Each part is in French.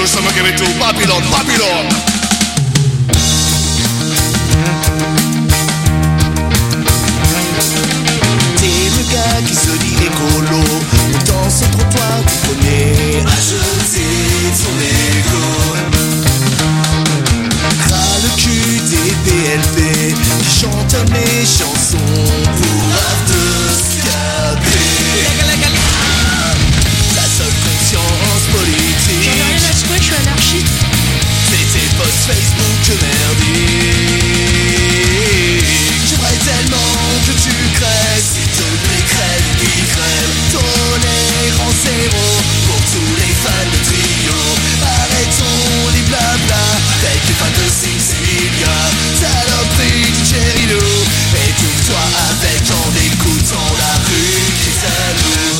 Babylon, someone give it to Babylon, Babylon. T'es le gars qui se dit écolo, dans ce trottoir tu connais à jeter son égo. Ras le cul des PLP qui chantent mes chansons pour after-scaber. La seule conscience politique. J'en ai rien à secouer, je suis anarchiste. C'est tes posts Facebook merdiques. J'aimerais tellement que tu crèves, s'il te plaît crève, puis crève. Tolérance zéro pour tous les fans de trio. Arrêtons les blabla, avec les fans de Six Emilia. Saloperie du Cherry Lou, étouffe-toi avec en écoutant la rue qui s'alloue.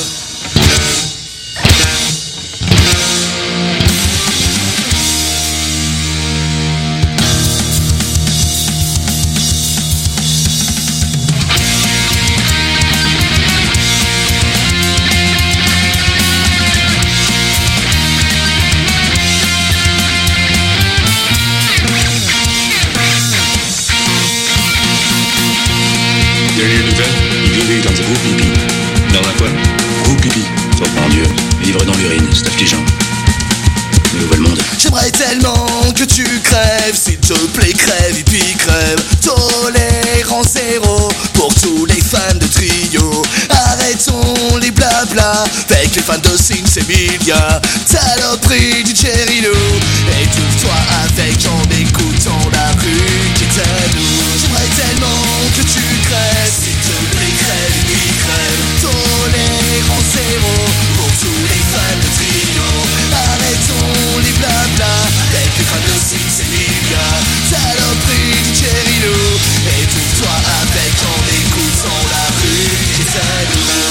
Dernière nouvelle, il vivait dans un gros pipi. Dans un quoi? Gros pipi. Oh mon Dieu, vivre dans l'urine, c'est affligeant. Le nouvel monde. J'aimerais tellement que tu crèves, s'il te plaît crève et puis crève. Tolérance zéro pour tous les fans de trio. Arrêtons les blabla avec les fans de Six Emilia. Saloperie du Cherry Lou, étouffe-toi avec en écoutant la rue qui est à nous. J'aimerais tellement que tu crèves, s'il te plaît crève et puis crève. Tolérance zéro pour tous les fans de trio. Arrêtons les blabla avec les fans de Six Emilia. Saloperie du Cherry Lou, étouffe-toi avec en écoutant la rue qui est à nous.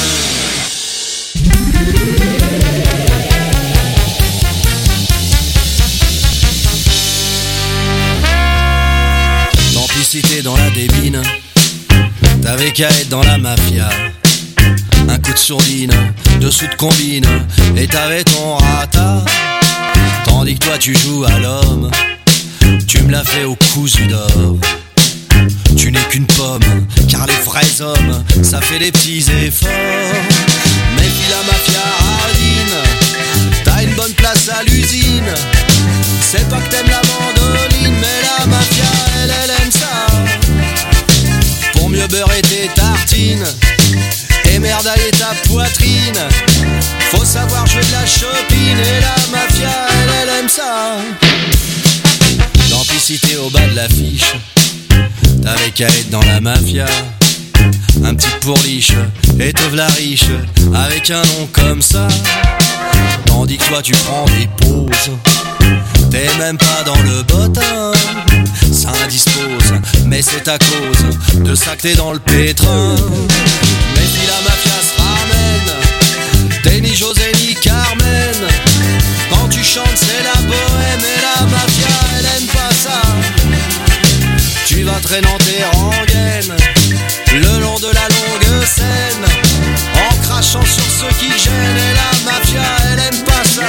Tant pis si t'es dans la débine, t'avais qu'à être dans la mafia. Un coup de sourdine, dessous de combine, et t'avais ton rata. Tandis que toi tu joues à l'homme, tu me l'as fait au cousu d'or. Tu n'es qu'une pomme, car les vrais hommes, ça fait des petits efforts. Méfie la mafia hardine, t'as une bonne place à l'usine. C'est pas que t'aimes la mandoline, mais la mafia, elle aime ça. Pour mieux beurrer tes tartines et merdailler ta poitrine, faut savoir jouer de la chopine. Et la mafia, elle aime ça. Tant pis si t'es au bas de l'affiche, t'avais qu'à être dans la mafia. Un petit pourliche, et te v'la riche, avec un nom comme ça. Tandis que toi tu prends des pauses, t'es même pas dans le bottin. Ça indispose, mais c'est à cause de ça que t'es dans le pétrin. Mais si la mafia se ramène, t'es ni José ni Carmen. Quand tu chantes c'est la bohème, et la mafia elle aime pas ça. Tu vas traîner en tes rengaines le long de la longue scène, en crachant sur ceux qui gênent. Et la mafia elle aime pas ça.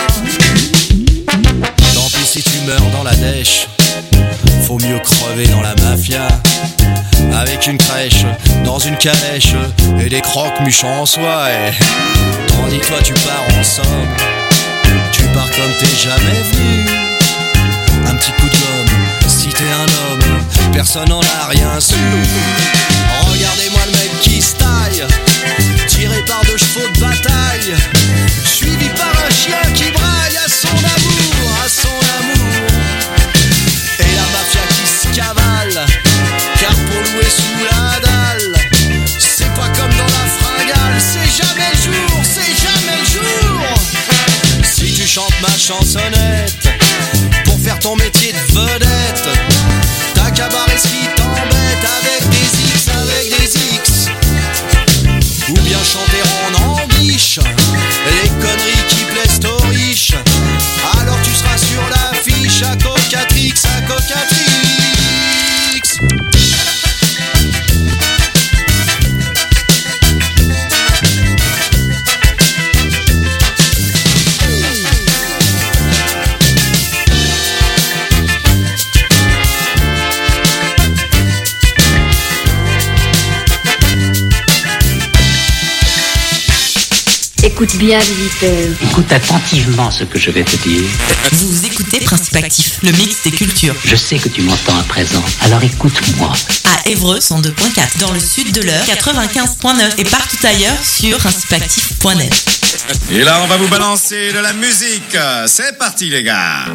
Tant pis si tu meurs dans la dèche, faut mieux crever dans la mafia. Avec une crèche, dans une calèche, et des croque-muches en soie. Et tandis que toi tu pars en somme, tu pars comme t'es jamais venu. Un petit coup de gomme, si t'es un homme, personne n'en a rien su. Regardez-moi le mec qui se taille, tiré par deux chevaux de bataille, suivi par un chien qui braille à son amour, à son amour. Et la mafia qui se cavale, car pour louer sous la dalle, c'est pas comme dans la fringale, c'est jamais le jour, c'est jamais le jour. Si tu chantes ma chansonnette pour faire ton métier de vedette, t'as qu'à barrer ce qui t'embête avec des Écoute bien, visiteur. Écoute attentivement ce que je vais te dire. Vous écoutez Principe Actif, le mix des cultures. Je sais que tu m'entends à présent, alors écoute-moi. À Évreux, 102.4, dans le sud de l'Eure, 95.9 et partout ailleurs sur principeactif.net. Et là, on va vous balancer de la musique. C'est parti, les gars.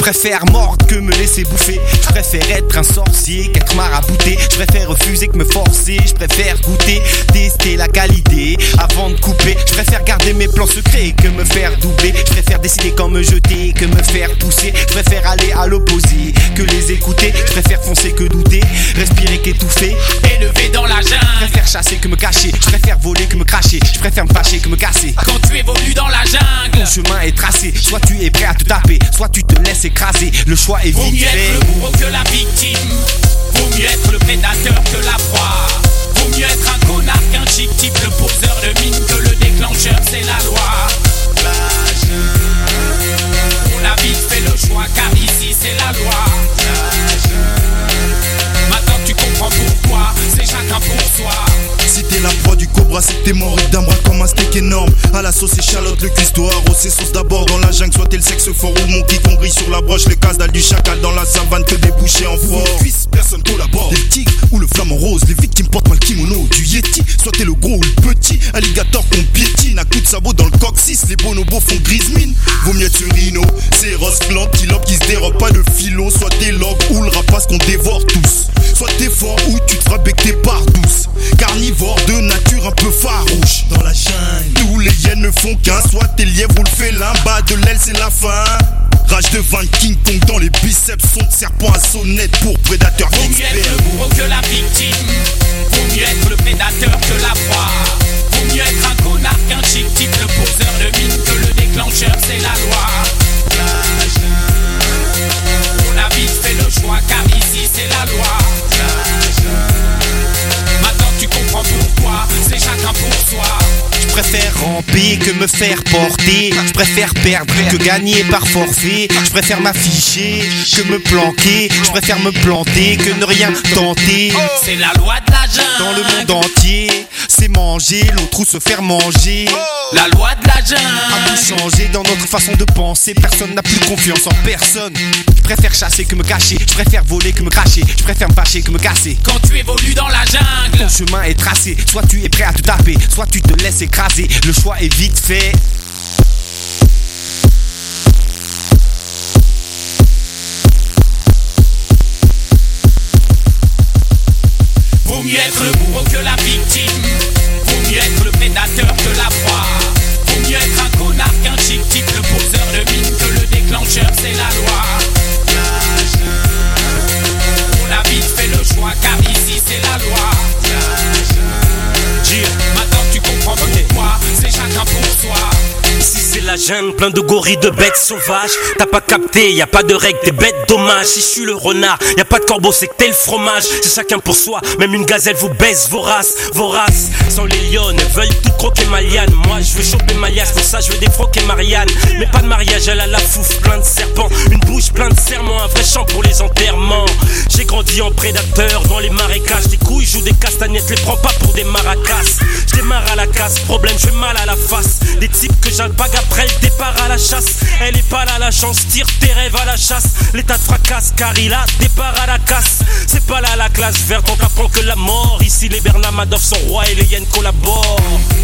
préfère mordre que me laisser bouffer. Je préfère être un sorcier qu'être marabouté. Je préfère refuser que me forcer. Je préfère goûter, tester la qualité avant de couper. Je préfère garder mes plans secrets que me faire doubler. Je préfère décider quand me jeter que me faire pousser. Je préfère aller à l'opposé que les écouter. Je préfère foncer que douter, respirer qu'étouffer. Élevé dans la jungle, je préfère chasser que me cacher. Je préfère voler que me cracher. Je préfère me fâcher que me casser. Quand tu évolues dans la jungle, ton chemin est tracé. Soit tu es prêt à te taper, soit tu te laisses écraser. Le choix est vite fait. Vaut mieux être le bourreau que la victime. Vaut mieux être le prédateur que la proie. Vaut mieux être un connard qu'un chic type. Le poseur de mine que le déclencheur, c'est la loi. La jungle, on a vite fait le choix car ici c'est la loi. La jungle, maintenant tu comprends pourquoi. C'est chacun pour soi. Si t'es la proie du cobra, c'est que t'es mort et d'un bras comme un steak énorme. À la sauce échalote, le cuisse doit arroser sauce d'abord dans la jungle. Soit t'es le sexe fort ou mon qui grille sur la broche. Les cases d'al du chacal dans la savane que des bouchées en fort. Cuisse, personne collabore. Les tigres ou le flamant rose, les victimes portent mal le kimono du yeti. Soit t'es le gros ou le petit, alligator qu'on piétine. À coups de sabot dans le coccyx, les bonobos font grise mine. Vaut mieux être ce rhino, c'est rose plante, kilope qui se dérobe pas de filon. Soit t'es l'ogre ou le rapace qu'on dévore tous. Soit t'es fort ou tu te feras becter par douce. Carnivore de nature un peu farouche. Dans la jungle, tous les hyènes ne font qu'un. Soit t'es lièvre ou le félin, bas de l'aile c'est la fin. Rage de vin King Kong dans les biceps, son de serpent à sonnette pour prédateur experts. Vaut mieux être le bourreau que la victime. Vaut mieux être le prédateur que la proie. Vaut mieux être un connard qu'un chic type. Le poseur de mine que le déclencheur c'est la loi. La jungle, on a vite fait le choix car ici c'est la loi. La jungle, maintenant tu comprends pourquoi. C'est chacun pour soi. Je préfère ramper que me faire porter. Je préfère perdre que gagner par forfait. Je préfère m'afficher que me planquer. Je préfère me planter que ne rien tenter. C'est la loi de la jungle. Dans le monde entier, c'est manger l'autre ou se faire manger. La loi de la jungle a tout changé dans notre façon de penser. Personne n'a plus confiance en personne. Je préfère chasser que me cacher. Je préfère voler que me cracher. Je préfère me fâcher que me casser. Quand tu évolues dans la jungle, ton chemin est tracé. Soit tu es prêt à te taper, soit tu te laisses écraser. Le choix est vite fait. Vaut mieux être le bourreau que la victime. Vaut mieux être le prédateur que la proie. Vaut mieux être un connard qu'un chic type. Le poseur de mine que le déclencheur c'est la loi. La jungle, on a vite fait le choix car ici c'est la loi. La jungle, maintenant tu comprends pourquoi. C'est chacun pour soi. Ici c'est la jungle, plein de gorilles, de bêtes sauvages. T'as pas capté, y a pas de règles, t'es bête dommage. Si je suis le renard, y a pas de corbeau, c'est que t'es le fromage. C'est chacun pour soi, même une gazelle vous baisse vos races. Sans les lionnes, elles veulent tout croquer Maliane. Moi je veux choper Malias, pour ça je veux défroquer Marianne. Mais pas de mariage, elle a la fouffe, plein de serpents. Une bouche plein de serments, un vrai chant pour les enterrements. J'ai grandi en prédateur dans les marécages. Des couilles jouent des castagnettes, les prends pas pour des maracas. Je démarre à la casse, problème, je fais mal à la face. Des types que j'alpague après le départ à la chasse. Elle est pas là la chance, tire tes rêves à la chasse. L'état de fracasse car il a départ à la casse. C'est pas là la classe verte, on t'apprend que la mort. Ici les Bernard Madoff sont rois et les hyènes collaborent.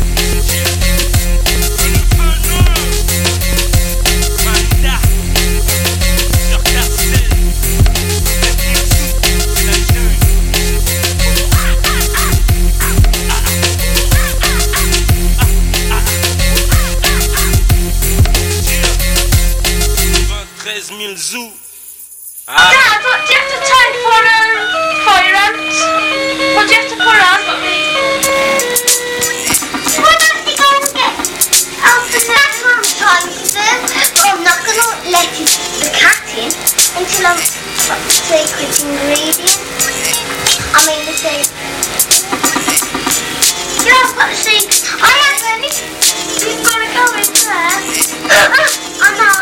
Zoo. Dad, what do you have to take for your ants? What do you have to put on? What do you go and get? That's what I'm trying to do. But I'm not going to let the cat in until I'm secret ingredient. I mean the secret. You haven't got the secret. I haven't. You've got to go in there. I know.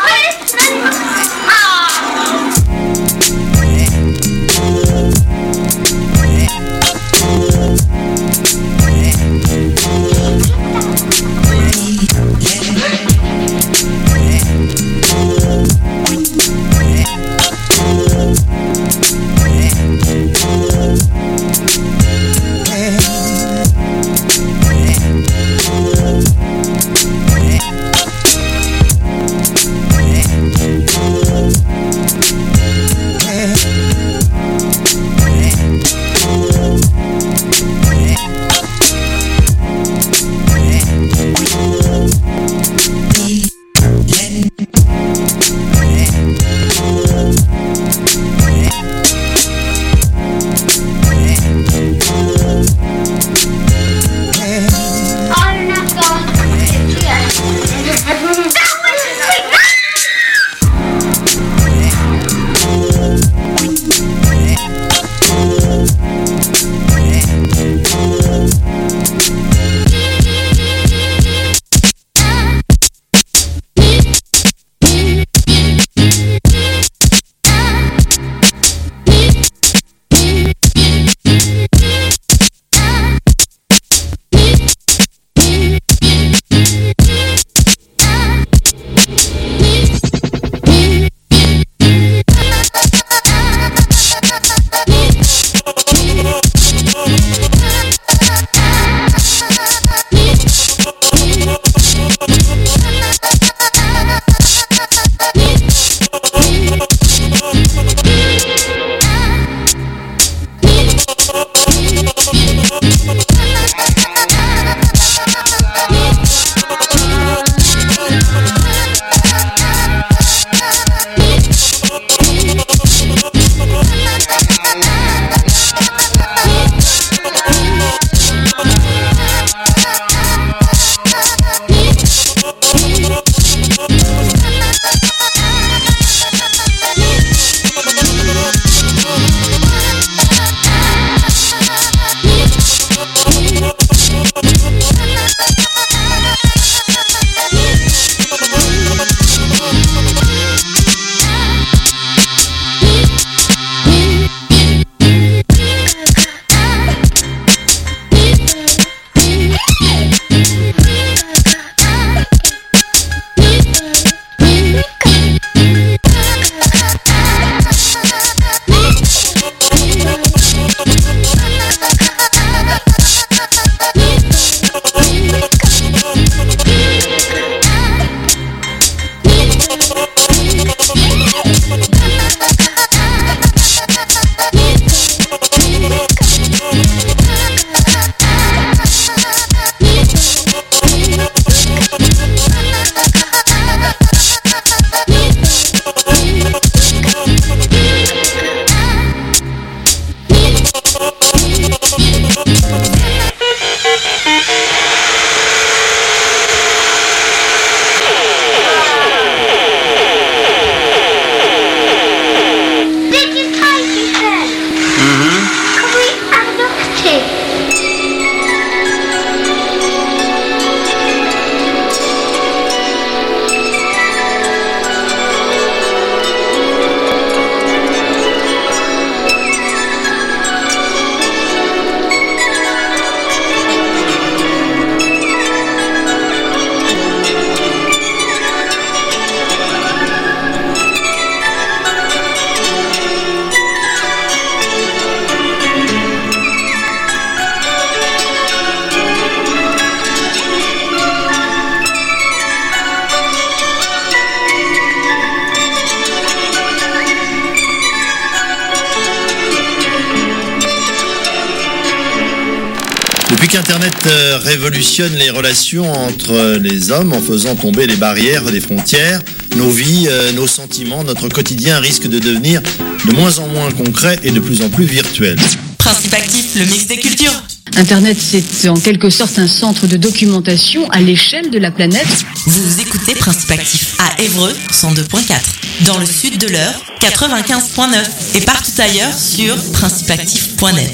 qu'Internet révolutionne les relations entre les hommes en faisant tomber les barrières des frontières. Nos vies, nos sentiments, notre quotidien risquent de devenir de moins en moins concrets et de plus en plus virtuels. Principe actif, le mix des cultures. Internet, c'est en quelque sorte un centre de documentation à l'échelle de la planète. Vous écoutez Principe actif à Évreux 102.4, dans le sud de l'Eure 95.9 et partout ailleurs sur principeactif.net.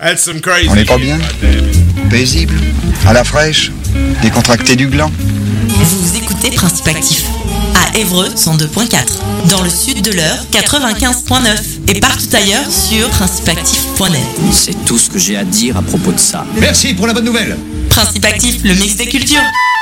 On n'est pas bien? Paisible? À la fraîche? Décontracté du gland? Vous écoutez Principe Actif à Évreux 102.4, dans le sud de l'Eure 95.9 et partout ailleurs sur principeactif.net. C'est tout ce que j'ai à dire à propos de ça. Merci pour la bonne nouvelle. Principe Actif, le mix des cultures.